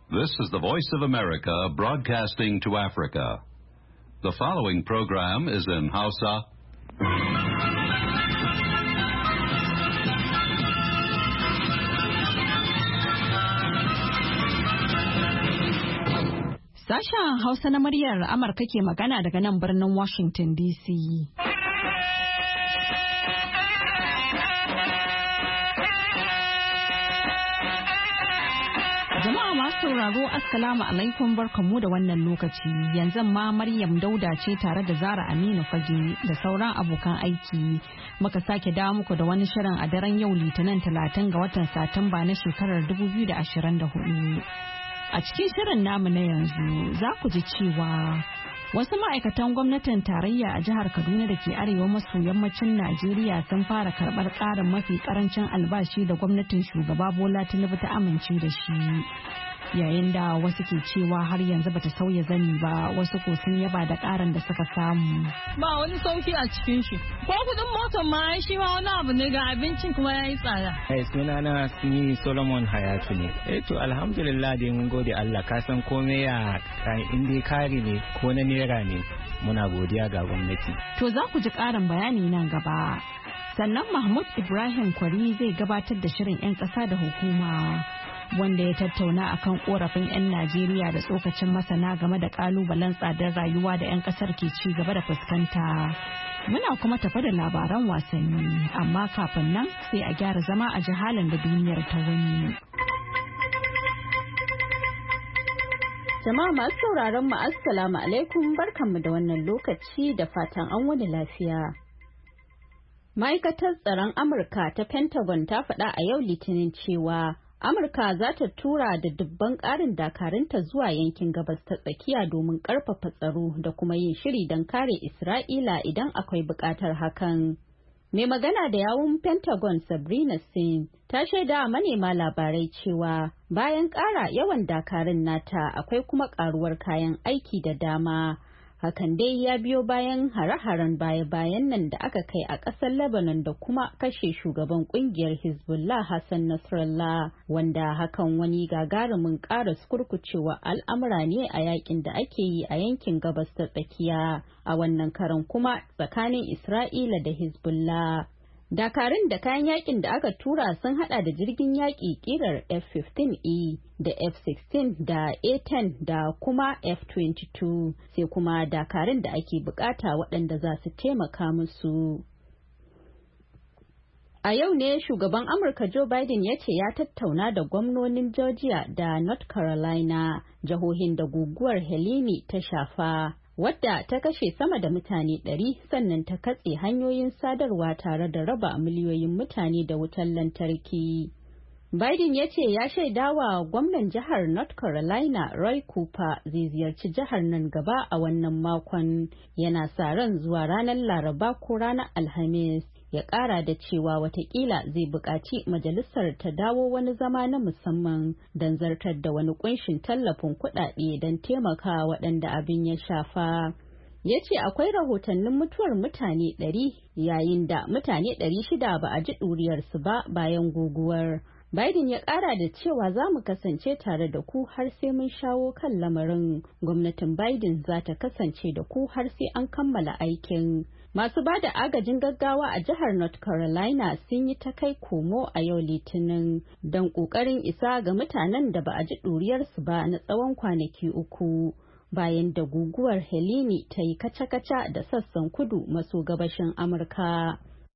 This is the Voice of America broadcasting to Africa. The following program is in Hausa. Sashen Hausa na muryar Amurka ke magana daga nan birnin Washington DC. Jama'a masu sauraro Assalamu alaikum barkanmu da wannan lokaci. Yanzu ma Maryam Dauda ce tare da Zara Aminu Fage da sauran abokan aiki. Muka sake dawo muku da wani shirin a daren yau Litinin 30 ga watan Satumba na shekarar 2024. A cikin shirin namu na yanzu za ku ji cewa wasu ma'aikatan gwamnatin tarayya a jihar Kaduna da ke arewa maso yammacin Najeriya sun fara karɓar ƙarin mafi ƙarancin albashi da gwamnatin shugaba Bola Tinubu ta amince da shi. Yayin da wasu ke cewa har yanzu bata sauya zani ba, wasu ko sun yaba da ƙarin da suka samu. Ba wani sauki a cikin shi. Ko kudin motar ma shi ma wani abu ne ga abincin kuma ya yi tsada. Sunana ni Solomon Hayatu ne. To alhamdulillah dai mun gode Allah, ka san komai ya in dai kari ne ko na naira ne, muna godiya ga gwamnati. To za ku ji ƙarin bayani nan gaba. Sannan Mahmud Ibrahim Kwari zai gabatar da shirin 'yan ƙasa da hukuma, wanda ya tattauna akan korafin 'yan Najeriya da tsokacin masana game da kalubalen tsadar rayuwa da 'yan kasar ke ci gaba da fuskanta. Muna kuma tafa da labaran wasanni, amma kafin nan sai a gyara zama a ji halin da duniyar ta wani. Jama'a masu sauraron mu assalamu alaikum, barkanmu da wannan lokaci da fatan an wani lafiya. Ma'aikatar tsaron Amurka ta Pentagon ta faɗa a yau Litinin cewa Amurka za ta tura da dubban ƙarin dakarunta zuwa yankin gabas ta tsakiya domin ƙarfafa tsaro da kuma yin shiri don kare Isra'ila idan akwai buƙatar hakan. Mai magana da yawun Pentagon Sabrina Singh ta shaida manema labarai cewa bayan ƙara yawan dakarun nata akwai kuma ƙaruwar kayan aiki da dama. Hakan dai ya biyo bayan hare-haren baya-bayan nan da aka kai a ƙasar Lebanon da kuma kashe shugaban ƙungiyar Hezbollah Hassan Nasrallah, wanda hakan wani gagarumin ƙara kurkucewa al'amura ne a yakin da ake yi a yankin gabas ta tsakiya, a wannan karan kuma tsakanin Isra'ila da Hezbollah. Dakarun da kayan yakin da aka tura sun hada da jirgin yaki kirar F-15E da F-16 da A-10 da kuma F-22, sai kuma dakarun da ake bukata waɗanda za su taimaka musu. A yau ne shugaban Amurka Joe Biden ya ce ya tattauna da gwamnonin Georgia da North Carolina, jihohin da guguwar Helene ta shafa, wadda ta kashe sama da mutane 100 sannan ta katse hanyoyin sadarwa tare da raba miliyoyin mutane da wutar lantarki. Biden ya ce ya shaidawa gwamnan jihar North Carolina Roy Cooper zai ziyarci jihar nan gaba a wannan makon, yana sa ran zuwa ranar Laraba ko ranar Alhamis. Ya ƙara da cewa watakila zai buƙaci majalisar ta dawo wani zama na musamman don zartar da wani ƙunshin tallafin kuɗaɗe don taimaka waɗanda abin ya shafa. Ya ce akwai rahotannin mutuwar mutane 100 yayin da mutane 600 ba a ji ɗuriyarsu ba bayan guguwar. Biden ya ƙara da cewa za mu kasance tare da ku har sai mun shawo kan lamarin. Gwamnatin Biden za ta kasance da ku har sai an kammala aikin. Masu ba da agajin gaggawa a jihar North Carolina sun yi ta kai komo a yau Litinin don ƙoƙarin isa ga mutanen da ba a ji ɗuriyarsu ba na tsawon kwanaki 3. Bayan da guguwar Helene ta yi kaca-kaca da sassan kudu maso gabashin Amurka.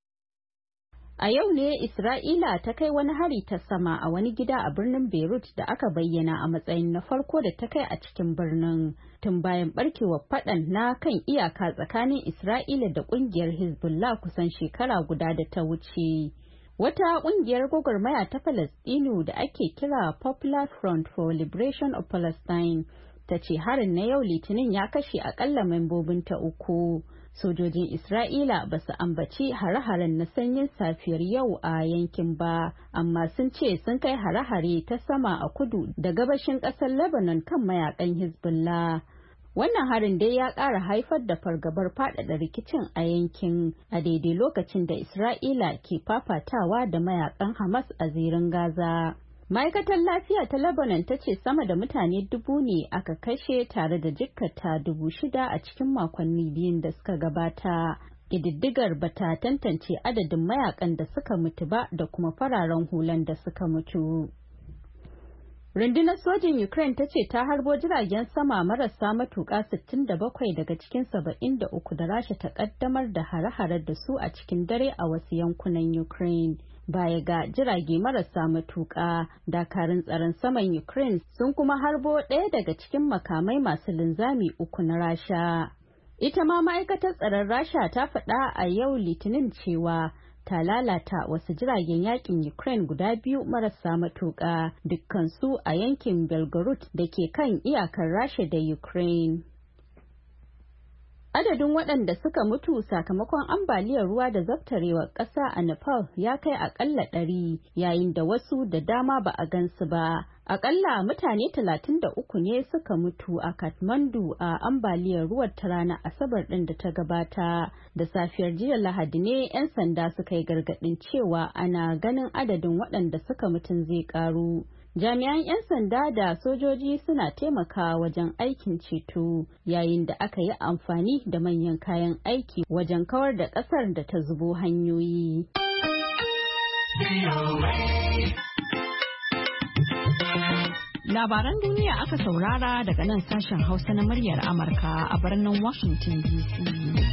A yau ne Isra'ila ta kai wani hari ta sama a wani gida a birnin Beirut da aka bayyana a matsayin na farko da ta kai a cikin birnin, tun bayan barkewar faɗan na kan iyaka tsakanin Isra'ila da ƙungiyar Hezbollah kusan shekara guda da ta wuce. Wata ƙungiyar gwagwarmaya ta Falastinu da ake kira Popular Front for Liberation of Palestine ta ce harin na yau Litinin ya kashe akalla membobinta 3. Sojojin Isra'ila ba su ambaci hare-haren na sanyin safiyar yau a yankin ba, amma sun ce sun kai hare-hare ta sama a kudu da gabashin ƙasar Lebanon kan mayakan Hezbollah. Wannan harin dai ya ƙara haifar da fargabar faɗaɗa rikicin a yankin a daidai lokacin da Isra'ila ke fafatawa da mayakan Hamas a zirin Gaza. Ma'aikatar lafiya ta Lebanon ta ce sama da mutane 1,000 ne aka kashe tare da jikkata 6,000 a cikin makonni biyun da suka gabata. Ƙididdigar bata tantance adadin mayakan da suka mutu ba da kuma fararen hulan da suka mutu. Rundunar sojin Ukraine ta ce ta harbo jiragen sama marasa matuƙa 67 daga cikin 73 da Rasha ta ƙaddamar da hare-hare da su a cikin dare a wasu yankunan Ukraine. Baya ga jirage marasa matuƙa, dakarun tsaron saman Ukraine sun kuma harbo ɗaya daga cikin makamai masu linzami 3 na Rasha. Ita ma ma'aikatar tsaron Rasha ta faɗa a yau Litinin cewa ta lalata wasu jiragen yakin Ukraine guda 2 marasa matuƙa, dukkansu a yankin Belgorod da ke kan iyakar Rasha da Ukraine. Adadin waɗanda suka mutu sakamakon ambaliyar ruwa da zabtarewar ƙasa a Nepal ya kai aƙalla 100, yayin da wasu da dama ba a gansu ba. Aƙalla mutane 33 ne suka mutu a Kathmandu a ambaliyar ruwa ta ranar Asabar ɗin da ta gabata. Da safiyar jiya Lahadi ne 'yan sanda suka yi gargaɗin cewa ana ganin adadin waɗanda suka mutun zai ƙaru. Jami'an 'yan sanda da sojoji suna taimakawa wajen aikin ceto yayin da aka yi amfani da manyan kayan aiki wajen kawar da ƙasar da ta zubo hanyoyi. Labaran duniya aka saurara daga nan sashen Hausa na muryar Amurka a birnin Washington DC.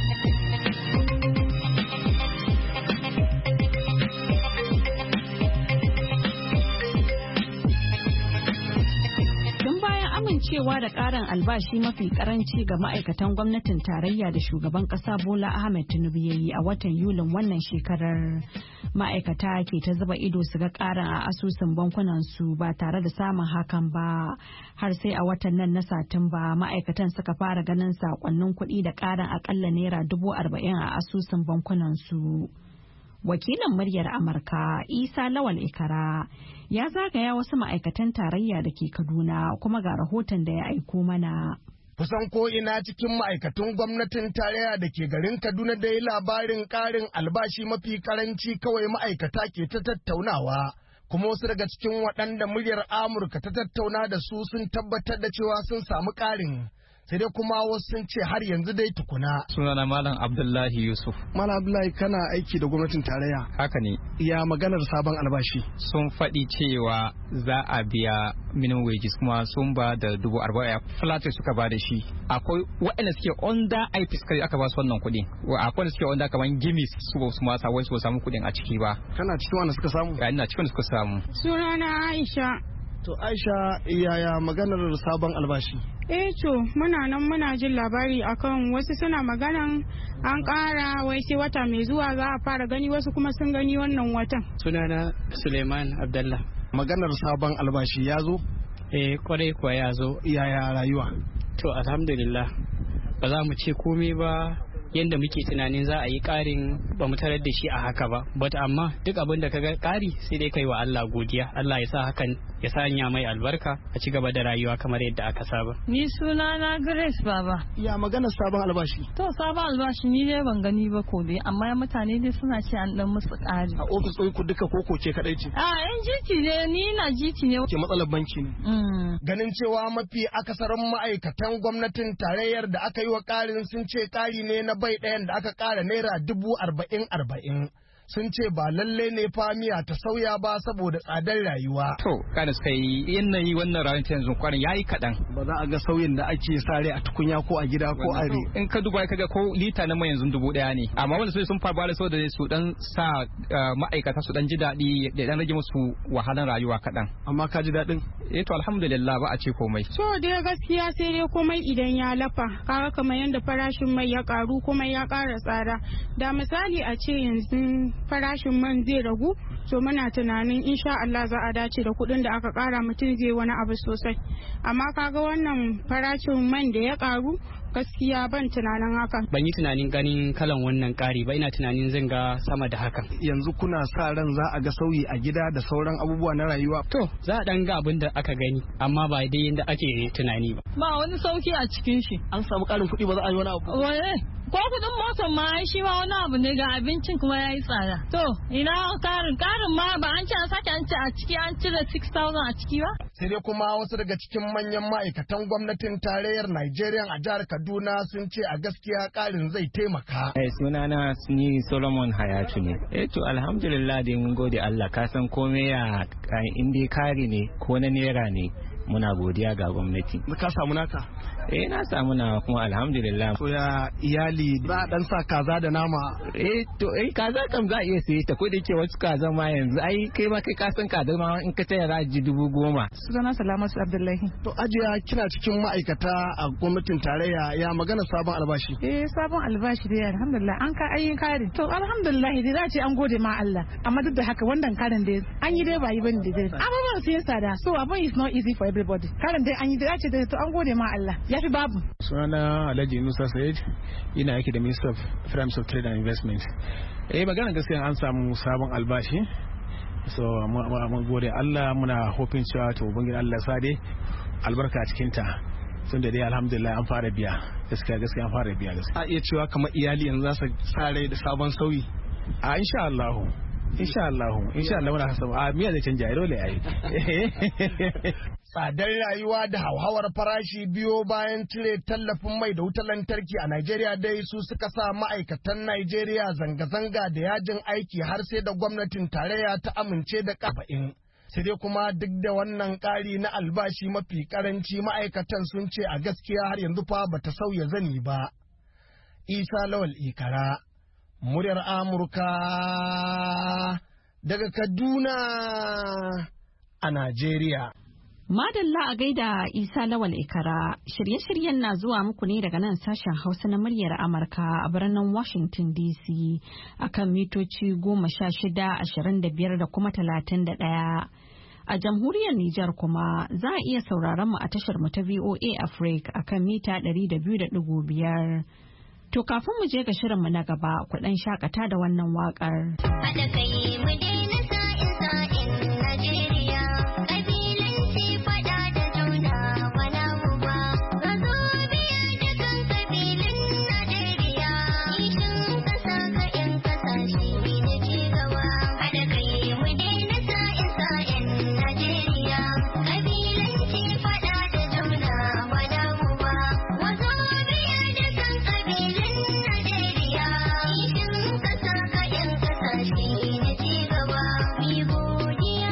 Amincewa da ƙarin albashi mafi karanci ga ma'aikatan gwamnatin tarayya da shugaban ƙasa Bola Ahmed Tinubu ya yi a watan Yulin wannan shekarar. Ma'aikata ke ta zuba ido su ga ƙarin a asusun bankunan su ba tare da samun hakan ba. Har sai a watan nan na Satumba ma'aikatan suka fara ganin sakonnin kuɗi da ƙarin akalla naira 40,000 a asusun bankunan su. Wakilin muryar Amurka Isa Lawal Ikara ya zagaya wasu ma'aikatan tarayya da ke Kaduna kuma ga rahoton da ya aiko mana. Kusan ko ina cikin ma'aikatan gwamnatin tarayya da ke garin Kaduna da yi labarin ƙarin albashi mafi karanci kawai ma'aikata ke ta tattaunawa. Kuma wasu daga cikin waɗanda muryar Amurka ta tattauna da su sun tabbatar da cewa sun samu ƙarin. Sai dai kuma wasu sun ce har yanzu dai tukuna. Sunana Malam Abdullahi Yusuf. Malam Abdullahi kana aiki da gwamnatin tarayya. Haka ne. Ya maganar sabon albashi. Sun faɗi cewa za a biya minimum wages kuma sun ba da 40,000 flat suka ba da shi. Akwai waɗanda suke under IPS kai aka ba su wannan kuɗi. Akwai wanda suke under kaman gimis su ma wai su samu kuɗin a ciki ba. Kana cikin wanda suka samu? Ya ina cikin wanda suka samu. Sunana Aisha. To Aisha yaya maganar sabon albashi? To muna nan muna jin labari akan wasu suna maganan an ƙara wai sai wata mai zuwa za a fara gani, wasu kuma sun gani wannan watan. Sunana Suleiman Abdallah. Maganar sabon albashi ya zo? Kwarai kuwa ya zo. Yaya rayuwa? To alhamdulillah ba za mu ce komai ba. Yanda muke tunanin za a yi ƙarin ba mu tarar da shi a haka ba, but amma duk abin da kaga ƙari sai dai kai wa Allah godiya. Allah ya sa hakan ya sanya mai albarka a ci gaba da rayuwa kamar yadda aka saba. Ni sunana Grace Baba. Ya magana sabon albashi? To sabon albashi ni dai ban gani ba ko dai, amma mutane dai suna ce an dan musu ƙari. A ofis ɗin ku duka koko ce kadai ce? Yan jiti ne, ni na jiti ne. Ke matsalar banki ne. Ganin cewa mafi akasarin ma'aikatan gwamnatin tarayyar da aka yi wa ƙarin sun ce ƙari ne na bai ɗayan da aka ƙara naira 40,000. Sun ce ba lalle ne famiya ta sauya ba saboda tsadar rayuwa. To, kada suka yi yanayi wannan rayuwar ta yanzu kwarin yayi kaɗan. Ba za a ga sauyin da ake sare a tukunya ko a gida ko a re. In ka duba ka ga ko lita na mai yanzu 1,000 ne. Amma wanda sun fara da saboda su dan sa ma'aikata su dan ji daɗi da dan rage musu wahalan rayuwa kaɗan. Amma ka ji daɗin? To alhamdulillah ba a ce komai. So dai gaskiya sai dai komai idan ya lafa. Kaga kamar yadda farashin mai ya karu kuma ya ƙara tsada. Da misali a ce yanzu farashin man zai ragu, to muna tunanin insha Allah za a dace da kuɗin da aka ƙara mutum zai wani abu sosai. Amma kaga wannan farashin man da ya ƙaru gaskiya ban tunanin haka. Ban yi tunanin ganin kalan wannan ƙari ba, ina tunanin zan ga sama da hakan. Yanzu kuna sa ran za a ga sauyi a gida da sauran abubuwa na rayuwa? To za a dan ga abin da aka gani, amma ba dai yadda ake tunani ba. Ba wani sauki a cikin shi. An samu ƙarin kuɗi ba za a yi wani abu? Wane? ko kudin motar ma shi ma wani abu ne, ga abincin kuma ya yi tsada. To ina karin ma ba an ce an sake an ce a ciki an cire 6,000 a ciki ba. Sai dai kuma wasu daga cikin manyan ma'aikatan gwamnatin tarayyar Najeriya a jihar Kaduna sun ce a gaskiya karin zai taimaka. Sunana ni Solomon Hayatu ne. To alhamdulillah dai mun gode Allah, ka san komai ya in dai kari ne ko na naira ne muna godiya ga gwamnati. Ka samu naka? Na samu na kuma alhamdulillah. To ya iyali za a dan sa kaza da nama? Kaza kam za a iya saye ta, ko da yake wasu kaza ma yanzu kai ma kai ka san kaza ma in ka taya za ji 10,000. Sunana Salamatu Abdullahi. To ajiya kina cikin ma'aikata a gwamnatin tarayya, ya magana sabon albashi? Sabon albashi dai alhamdulillah an ka ayyin kare. To alhamdulillah dai za ce an gode ma Allah, amma duk da haka wannan karin dai an yi dai ba yi bane dai. Abubuwan sai tsada, so abun is not easy for everybody. Karin dai an yi dai ce dai to an gode ma Allah. Ya fi babu. Sunana Alhaji Musa Said, ina aiki da Minister of Finance of Trade and Investment. Magana gaskiya an samu sabon albashi. So mun gode Allah, muna hoping cewa to ubangiji Allah sa dai albarka a cikin ta. Tunda dai alhamdulillah an fara biya. Gaskiya an fara biya gaskiya. A iya cewa kamar iyali yanzu za su sare da sabon sauyi. Insha Allah muna hasaba miya zai canja dole yayi. Tsadar rayuwa da hauhawar farashi biyo bayan cire tallafin mai da wutar lantarki a Najeriya dai su suka sa ma'aikatan Najeriya zanga-zanga da yajin aiki har sai da gwamnatin tarayya ta amince da kafa'in. Sai dai kuma duk da wannan ƙari na albashi mafi karanci ma'aikatan sun ce a gaskiya har yanzu fa bata sauya zani ba. Isa Lawal Ikara, muryar Amurka daga Kaduna a Najeriya. Madalla a gaida Isa Lawal Ikara, shirye-shiryen na zuwa muku ne daga nan sashen Hausa na muryar Amurka a birnin Washington DC akan mitoci 16, 25 da kuma 31. A jamhuriyar Nijar kuma za a iya sauraron mu a tashar mu ta VOA Africa akan mita 200.5. To kafin mu je ga shirinmu na gaba, ku ɗan shakata da wannan waƙar. Haɗa kai mu daina sa'in Najeriya, ƙabilanci faɗa da juna wala uba. Ka zo biya dukan ƙabilun Najeriya, kishin ƙasa ga 'yan ƙasashe na ci gaba. Haɗa kai mu daina sa'in Najeriya, ƙabilanci faɗa da juna wala uba. Wazo biya dukan ƙabilun Najeriya, kishin ƙasa ga 'yan ƙasashe na ci gaba. Mi godiya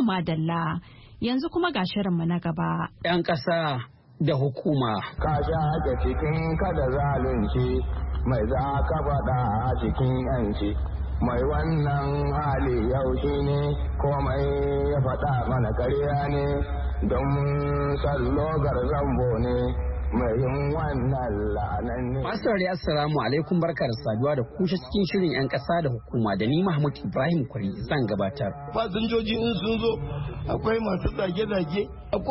madalla yanzu kuma ga shirinmu na gaba. 'Yan ƙasa da hukuma. Ka shaƙe cikin kada zalunci mai za ka faɗa a cikin 'yanci. Mai wannan hali yau shi ne komai ya faɗa mana karya ne don sallogar zambo ne. Masu saurari assalamu alaikum, barkar saduwa da kushe cikin shirin 'yan ƙasa da hukuma da ni Mahmud Ibrahim Kwari zan gabatar. Fasinjoji in sun zo akwai masu zage-zage,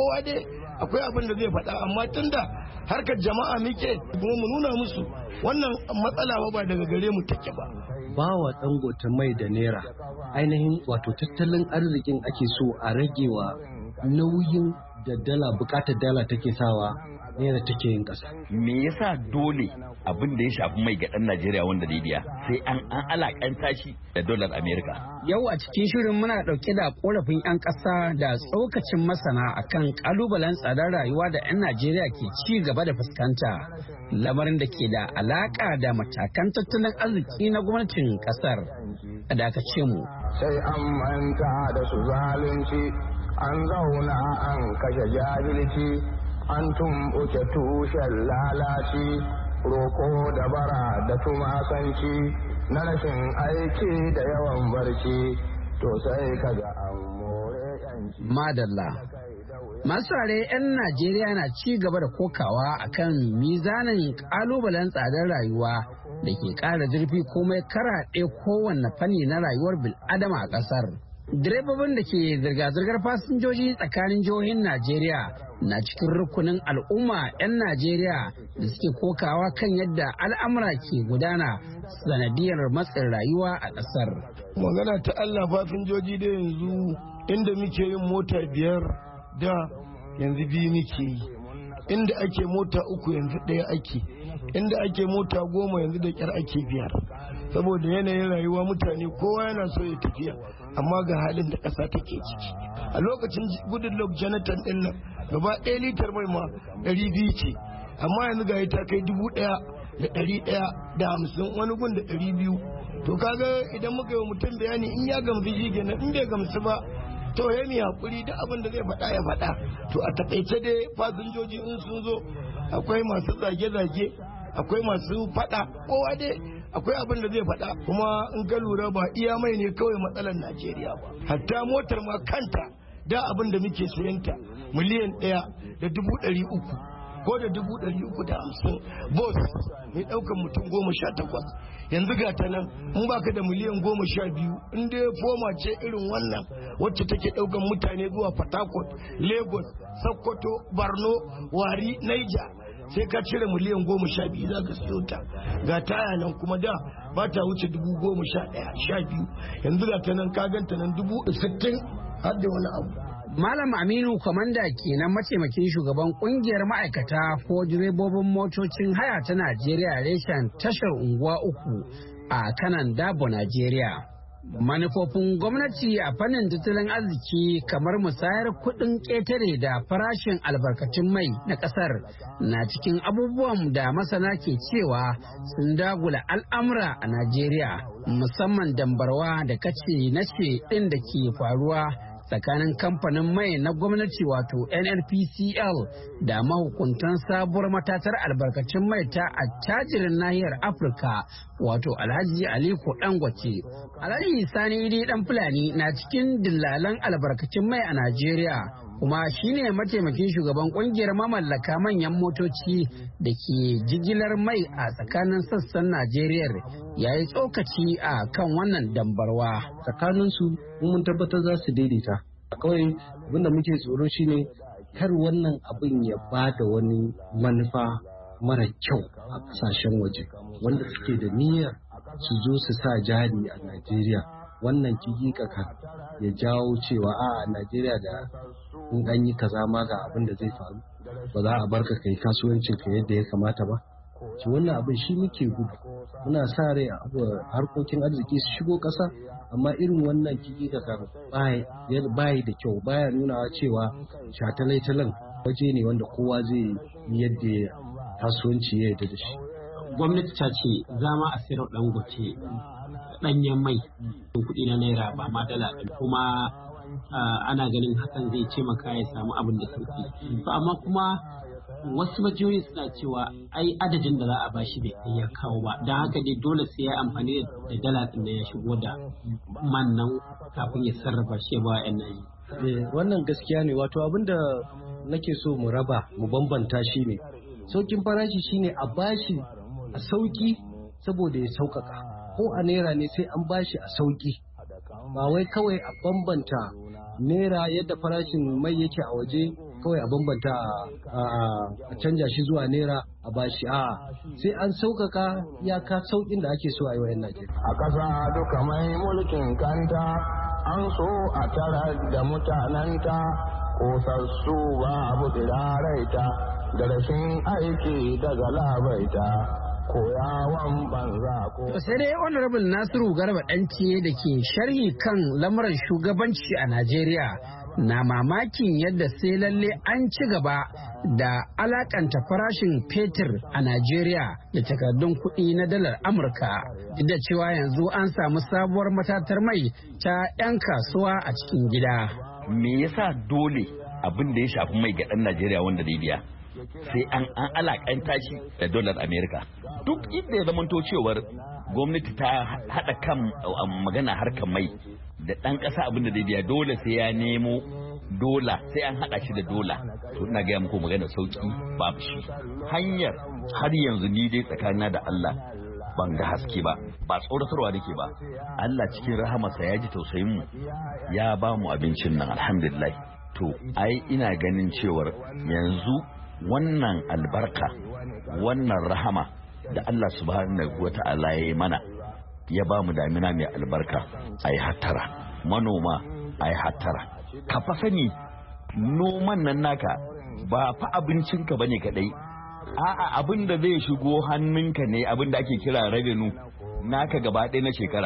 akwai abin da zai faɗa, amma tunda harkar jama'a muke kuma mu nuna musu wannan matsala ba daga gare mu take ba. Bawa Dangote mai da naira ainihin wato tattalin arzikin ake so a ragewa nauyin da bukatar dala take sawa naira take yin ƙasa. Me yasa dole abin da ya shafi mai ga ɗan Najeriya wanda da biya sai an alakanta shi da dolar Amerika? Yau a cikin shirin muna ɗauke da ƙorafin 'yan ƙasa da tsokacin masana akan ƙalubalen tsadar rayuwa da 'yan Najeriya ke ci gaba da fuskanta, lamarin da ke da alaƙa da matakan tattalin arziki na gwamnatin ƙasar. A dakace mu. Sai an manta da su zalunci, an zauna an kashe jahilci. An tumɓuke tushen lalaci, roko da bara da tumasanci, na rashin aiki da yawan barci, to sai kaga an more yanci. Madalla. Masu rare 'yan Najeriya na ci gaba da kokawa akan mizanin ƙalubalen tsadar rayuwa da ke ƙara zurfi komai karaɗe kowanne fanni na rayuwar bil'adama a ƙasar. Direbobin da ke zirga-zirgar fasinjoji tsakanin jihohin Najeriya na cikin rukunin al'umma 'yan Najeriya da suke kokawa kan yadda al'amura ke gudana sanadiyar matsin rayuwa a ƙasar. Magana ta Allah, fasinjoji da yanzu inda muke yin mota 5 da yanzu 2 muke yi, inda ake mota 3 yanzu 1 ake, inda ake mota 10 yanzu da ƙyar ake 5, saboda yanayin rayuwa mutane kowa yana so ya tafiya, amma ga halin da ƙasa take ciki. A lokacin Goodluck Jonathan ɗin nan gaba 1 litar mai ma 200 ce, amma yanzu ga ta kai 1,150, wani gun da 200. To kaga idan muka yi mutum bayani in ya gamsu shi kenan, in bai gamsu ba to ya mi hakuri da abin da zai faɗa ya faɗa. To a takaice dai fasinjoji in sun zo akwai masu zage-zage, akwai masu faɗa, kowa dai akwai abin da zai faɗa. Kuma in ka lura ba iya mai ne kawai matsalar Najeriya ba, hatta motar ma kanta da abin da muke sayanta miliyan 1,300,000 ko da 350 bus mai ɗaukar mutum 18, yanzu ga ta nan in baka da miliyan 12, in dai foma ce irin wannan wacce take ɗaukar mutane zuwa Port Harcourt, Lagos, Sokoto, Borno, Wari, Niger, sai ka cire miliyan 12 za ka siyo ta. Ga taya nan kuma da ba ta wuce 11,000-12,000, yanzu ga ta nan ka ganta nan 60,000 har da wani abu. Malam Aminu Kwamanda kenan mataimakin shugaban kungiyar ma'aikata ko direbobin motocin haya ta Najeriya reshen tashar unguwa 3 a kanan Dabo, Najeriya. Manufofin gwamnati a fannin tattalin arziki kamar musayar kuɗin ƙetare da farashin albarkatun mai na ƙasar na cikin abubuwan da masana ke cewa sun dagula al'amura a Najeriya, musamman dambarwa da kace nace ɗin da ke faruwa tsakanin kamfanin mai na gwamnati wato NNPCL da mahukuntan sabuwar matatar albarkacin mai ta attajirin nahiyar Afirka wato Alhaji Aliko Dangote. Alhaji Sani Idi Dan Fulani na cikin dillalan albarkacin mai a Najeriya, kuma shine mataimakin shugaban kungiyar mamallaka manyan motoci da ke jigilar mai a tsakanin sassan Najeriya, ya yi tsokaci a kan wannan dambarwa. Tsakaninsu mun tabbatar za su daidaita. Kawai abinda muke tsoro shine kar wannan abin ya ba da wani manufa mara kyau a kasashen waje wanda suke da niyyar su zo su sa jari a Najeriya. Wannan kikikaka ya jawo cewa a Najeriya da in an yi kaza ma ga abin da zai faru, ba za a barka kai kasuwancin ka yadda ya kamata ba. Ki wannan abin shi muke gudu. Muna sa rai harkokin arziki su shigo ƙasa, amma irin wannan kikikaka baya da kyau, baya nunawa cewa shataletalen waje ne wanda kowa zai yi yadda kasuwanci ya yarda da shi. Gwamnati ta ce za ma a sayar Dangote ɗanyen mai kuɗi na naira ba ma dala ɗin, kuma ana ganin hakan zai taimaka ya samu abin da sauki. To amma kuma wasu majiyoyi suna cewa ai adadin da za a bashi bai kai ya kawo ba, don haka dai dole sai ya amfani da dala ɗin da ya shigo da man nan kafin ya sarrafa shi ba yan nan. Wannan gaskiya ne, wato abin da nake so mu raba mu bambanta shi ne saukin farashi shine a bashi a sauki saboda ya sauƙaƙa, ko a naira ne sai an bashi a sauki, ba wai kawai a bambanta naira yadda farashin mai yake a waje kawai a bambanta a canja shi zuwa naira a bashi sai an sauƙaƙa iyaka sauƙin da ake so a yi wa 'yan Najeriya. A ƙasa duka mai mulkin kanta an so a tara da mutanenta kosassu ba abu tsiraraita da rashin aiki daga labaita koyawan banza ko. Sai dai Honorable Nasiru Garba Ɗantiye da ke sharhi kan lamuran shugabanci a Najeriya na mamakin yadda sai lalle an ci gaba da alakanta farashin fetur a Najeriya da takardun kuɗi na dalar Amurka, duk da cewa yanzu an samu sabuwar matatar mai ta 'yan kasuwa a cikin gida. Me yasa dole abin da ya shafi mai ga ɗan Najeriya wanda zai biya sai an alakanta shi da dalar Amerika? Duk inda ya zamanto cewar gwamnati ta haɗa kan magana harkar mai da ɗan ƙasa abin da zai biya dole sai ya nemo dola, sai an haɗa shi da dola. To ina gaya muku magana sauki babu shi. Hanyar har yanzu ni dai tsakanina da Allah ban ga haske ba tsoratarwa nake ba. Allah cikin rahamarsa ya ji tausayin mu ya ba mu abincin nan alhamdulillah. To ai ina ganin cewar yanzu wannan albarka, wannan rahama da Allah subhanahu wata'ala ya yi mana, ya ba mu damina mai albarka, ai hattara manoma, ai hattara ka fa sani noman nan naka ba fa abincinka bane kadai, a'a abin da zai shigo hannunka ne, abin da ake kira revenue naka gaba ɗaya na shekara.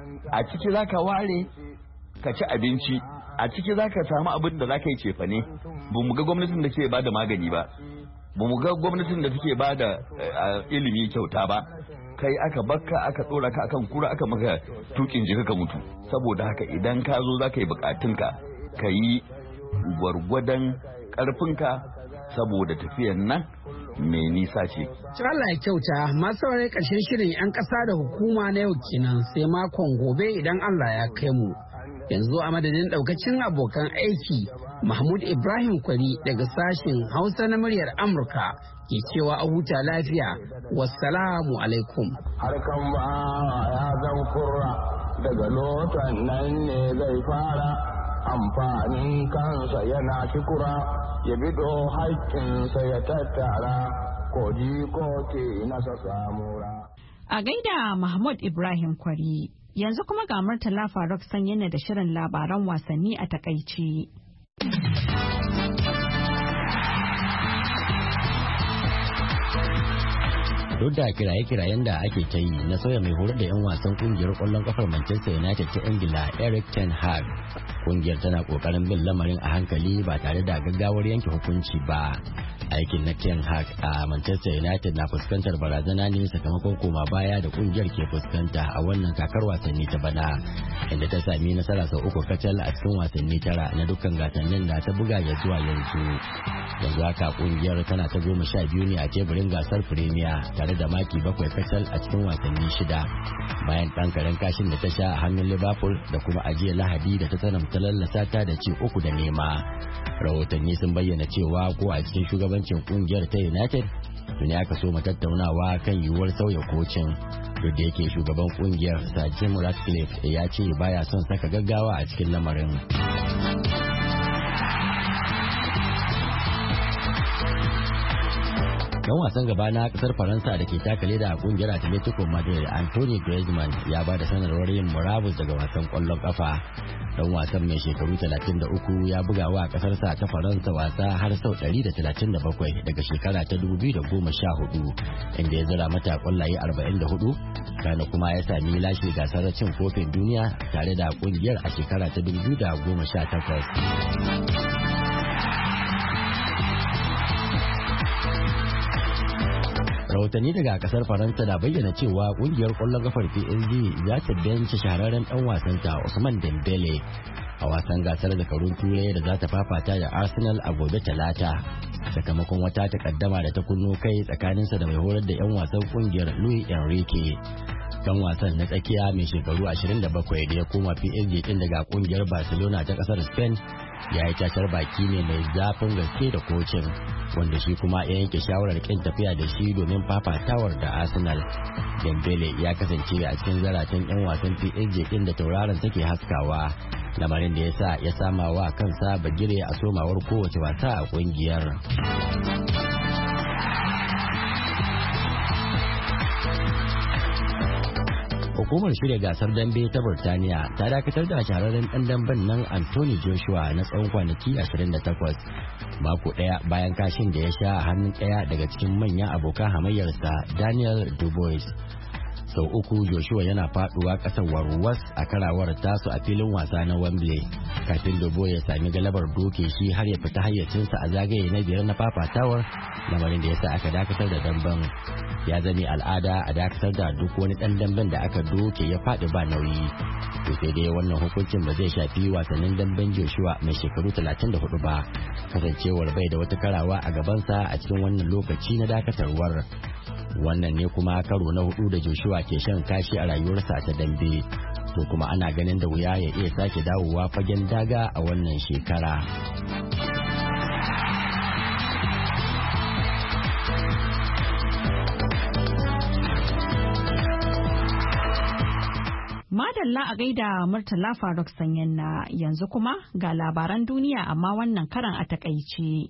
A ciki zaka ware ka ci abinci, a ciki zaka samu abin da zaka yi cefane. Ba mu ga gwamnatin da ke ba da magani ba, ba mu ga gwamnatin da take ba da ilimi kyauta ba. Kai aka bakka, aka tsora ka akan kura, aka maka tukin jika ka mutu. Saboda haka idan ka zo zaka yi bukatunka ka yi gwargwadon karfinka, saboda tafiyan nan mai nisa ce. Allah ya kyauta, masu saurari ƙarshen shirin 'yan ƙasa da hukuma na yau kenan, sai makon gobe idan Allah ya kai mu. Yanzu a madadin ɗaukacin abokan aiki, Mahmud Ibrahim Kwari daga sashen Hausa na muryar Amurka ke cewa a huta lafiya. Wassalamu alaikum. Harkan ba ya zan kurra daga lotan nan ne zai fara amfanin kansa yana kikura ya bido haƙƙinsa ya tattara koji ko ke nasa samura. A gaida Mahmud Ibrahim Kwari, yanzu kuma ga Murtala Faruk Sanyina da shirin labaran wasanni a takaice. Duk da kiraye-kirayen da ake ta yi na sauya mai horar da 'yan wasan kungiyar kwallon kafar Manchester United ta Ingila Erik ten Hag, kungiyar tana kokarin bin lamarin a hankali ba tare da gaggawar yanke hukunci ba. Aikin na ten Hag a Manchester United na fuskantar barazana ne sakamakon koma baya da kungiyar ke fuskanta a wannan kakar wasanni ta bana, inda ta sami nasara sau 3 kacal a cikin wasanni 9 na dukkan gasannin da ta buga ya zuwa yanzu. Yanzu haka kungiyar tana ta 12 ne a teburin gasar Premier tare da maki 7 kacal a cikin wasanni 6 bayan ɗan karen kashin da ta sha a hannun Liverpool da kuma ajiyar Lahadi da ta tsananta lallasa ta da ci 3-0. Rahotanni sun bayyana cewa ko a cikin shugabancin kungiyar ta United tuni aka so mu tattaunawa kan yiwuwar sauya kocin, duk da yake shugaban kungiyar Sir Jim Ratcliffe ya ce baya son saka gaggawa a cikin lamarin. Dan wasan gaba na kasar Faransa da ke takale da kungiyar Atletico Madrid Anthony Griezmann ya ba da sanarwar yin murabus daga wasan kwallon kafa. Dan wasan mai shekaru 33 ya buga wa kasarsa ta Faransa wasa har sau 137 daga shekara ta 2014, inda ya zira mata kwallaye 44, kana kuma ya sami lashe gasar cin kofin duniya tare da kungiyar a shekara ta 2018. Rahotanni daga kasar Faransa na bayyana cewa kungiyar kwallon kafar PSG za ta benci shahararren dan wasanta Ousmane Dembele a wasan gasar zakarun turai da za ta fafata da Arsenal a gobe Talata sakamakon wata takaddama da ta kunno kai tsakaninsa da mai horar da 'yan wasan kungiyar Luis Enrique. Dan wasan na tsakiya mai shekaru 27 da ya koma PSG din daga kungiyar Barcelona ta kasar Spain ya yi cacar baki ne mai zafin gaske da kocin, wanda shi kuma ya yanke shawarar kin tafiya da shi domin fafatawar da Arsenal. Dembele ya kasance a cikin zaratan 'yan wasan PSG din da tauraron take haskawa, lamarin da ya sama wa kansa bagire a somawar kowace wasa a kungiyar. Hukumar shirya gasar dambe ta Burtaniya ta dakatar da shahararren ɗan damben nan Anthony Joshua na tsawon kwanaki 28, mako ɗaya bayan kashin da ya sha a hannun ɗaya daga cikin manyan abokan hamayyarsa Daniel Dubois. Sau uku Joshua yana faduwa ƙasar warwas a karawar tasu a filin wasa na Wembley kafin Dubois ya sami galabar doke shi har ya fita hayyacinsa a zagaye na biyar na fafatawar, lamarin da yasa aka dakatar da damben. Ya zame al'ada a dakatar da duk wani ɗan damben da aka doke ya faɗi ba nauyi. To sai dai wannan hukuncin ba zai shafi wasannin damben Joshua mai shekaru 34 ba, kasancewar bai da wata karawa a gabansa a cikin wannan lokaci na dakatarwar. Wannan ne kuma karo na 4 da Joshua ke shan kashi a rayuwarsa ta dambe, to kuma ana ganin da wuya ya iya sake dawowa fagen daga a wannan shekara. Madalla a gaida Murtala Faruk Sanyanna, yanzu kuma ga labaran duniya amma wannan karan a takaice.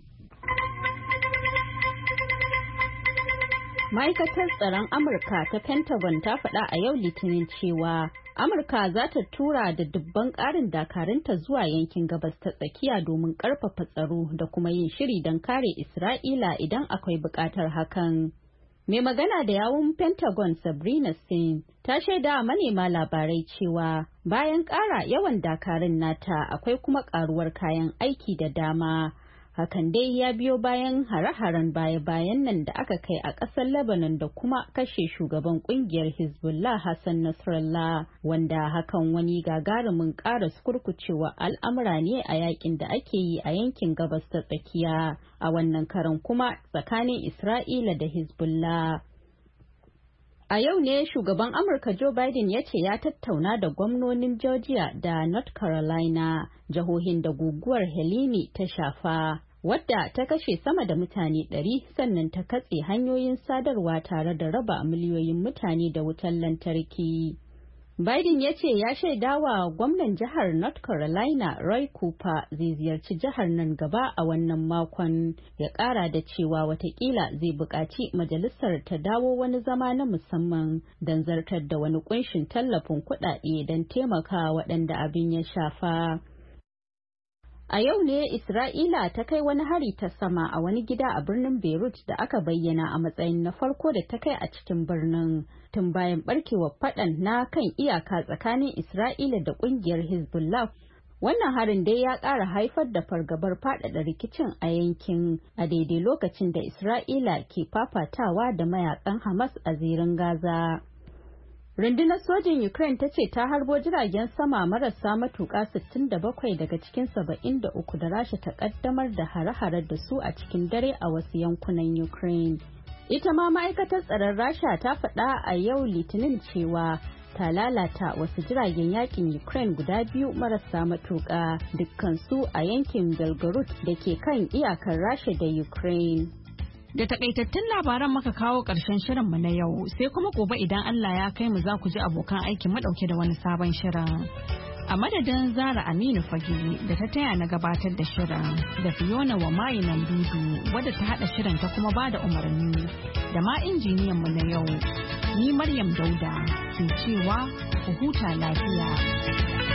Ma'aikatar tsaron Amurka ta Pentagon ta faɗa a yau Litinin cewa Amurka za ta tura da dubban ƙarin dakarunta zuwa yankin gabas ta tsakiya domin ƙarfafa tsaro da kuma yin shiri don kare Isra'ila idan akwai buƙatar hakan. Mai magana da yawun Pentagon Sabrina Singh ta shaida manema labarai cewa bayan ƙara yawan dakarun nata akwai kuma ƙaruwar kayan aiki da dama. Hakan dai ya biyo bayan hare-haren baya-bayan nan da aka kai a ƙasar Lebanon da kuma kashe shugaban ƙungiyar Hezbollah Hassan Nasrallah, wanda hakan wani gagarumin ƙara kurkucewa al'amura ne a yakin da ake yi a yankin gabas ta tsakiya, a wannan karan kuma tsakanin Isra'ila da Hezbollah. A yau ne shugaban Amurka Joe Biden ya ce ya tattauna da gwamnonin Georgia da North Carolina, jihohin da guguwar Helene ta shafa, wadda ta kashe sama da mutane 100 sannan ta katse hanyoyin sadarwa tare da raba miliyoyin mutane da wutar lantarki. Biden ya ce ya shaidawa gwamnan jihar North Carolina Roy Cooper zai ziyarci jihar nan gaba a wannan makon, ya kara da cewa watakila zai buƙaci majalisar ta dawo wani zama na musamman don zartar da wani kunshin tallafin kuɗaɗe don taimaka waɗanda abin ya shafa. A yau ne Isra'ila ta kai wani hari ta sama a wani gida a birnin Beirut da aka bayyana a matsayin na farko da ta kai a cikin birnin tun bayan barkewar faɗan na kan iyaka tsakanin Isra'ila da ƙungiyar Hezbollah. Wannan harin dai ya ƙara haifar da fargabar faɗaɗa rikicin a yankin a daidai lokacin da Isra'ila ke fafatawa da mayakan Hamas a zirin Gaza. Rundunar sojin Ukraine ta ce ta harbo jiragen sama marasa matuƙa 67 daga cikin 73 da Rasha ta ƙaddamar da hare-hare da su a cikin dare a wasu yankunan Ukraine. Ita ma ma'aikatar tsaron Rasha ta faɗa a yau Litinin cewa ta lalata wasu jiragen yakin Ukraine guda 2 marasa matuƙa, dukkansu a yankin Belgorod da ke kan iyakar Rasha da Ukraine. Da takaitattun labaran muka kawo ƙarshen shirinmu na yau, sai kuma gobe idan Allah ya kai mu za ku ji abokan aikin mu ɗauke da wani sabon shirin. A madadin Zara Aminu Fage da ta taya na gabatar da shirin, da Fiona Wamayi Dudu wadda ta haɗa shirin ta kuma ba da umarni, da ma injiniyan mu na yau, ni Maryam Dauda ke cewa ku huta lafiya.